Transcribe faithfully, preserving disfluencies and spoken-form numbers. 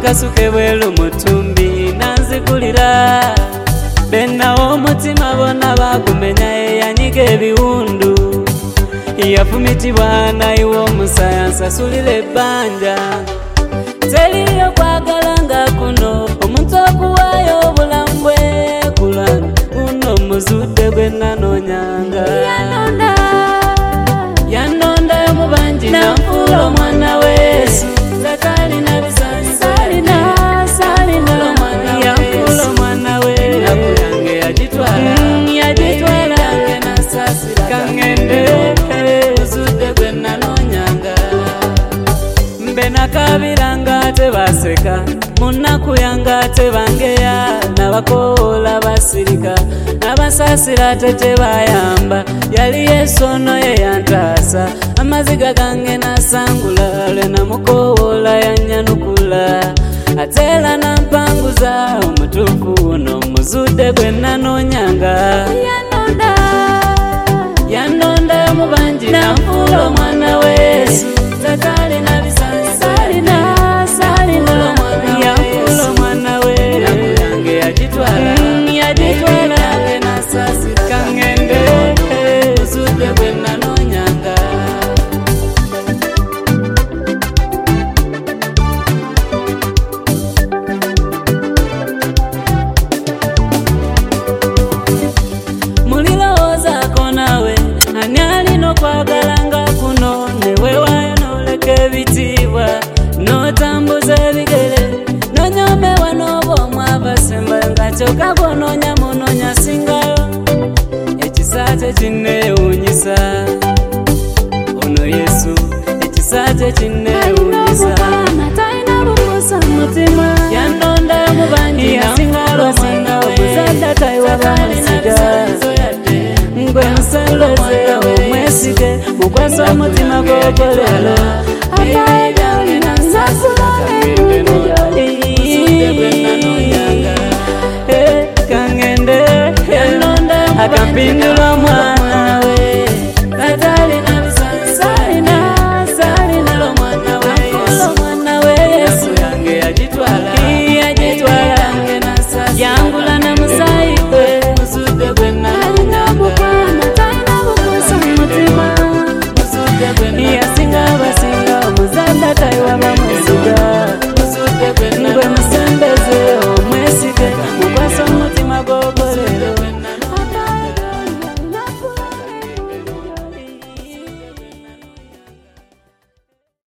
kasuke bwelu mutumbi nanzikulira bena omutima bona bagumenya eyanyiga ebiwundu yafumitibwa nayiwa omusaya nsasulira ebbanja teriyo kwagala nga kuno omuntu okuwaayo obulamu bwe kulano guno muzudde gwe nanonyanga yanondayo mu bangi nanfuula omwana weesu zakalina bisanyi salina salina yanfuula omwana we nakuyange yagitwala yagitwala yange nasasira kangende muzudde gwe nanonyanga mbe nakabiranga tebaseka munaku yanga tebangeya nabakoola basirika nabasasira tetebayamba yali yesono ye yantaasa amaziga gange nasangula lwe namukoola yanyanukula ateera nampanguza omutuufu uno muzudde gwe nanonyanga yanondayo mu bangi nanfuula omwana weesu takalina bisanyi salina salina yanfuula omwana we nakuyange yagitwala yagitwala yange nasasira kangende muzudde gwe nanonyanga mulirowoozaako nawe ani alina okwagalanga kuno neweewaayo n'oleka ebitiibwa n'otambuza ebigere nonyomewa n'obwomu abasemba nga kyokka gw'onoonya munoonya singayo ekisaate kinneewuunyisa ono yesu ekisaate kinneewuunyisa yanondayo mu bangi yasingalwa singa okuzadda tayiwa bamusiga ngwe museleze omwesige mukwasa omutima gw'okolero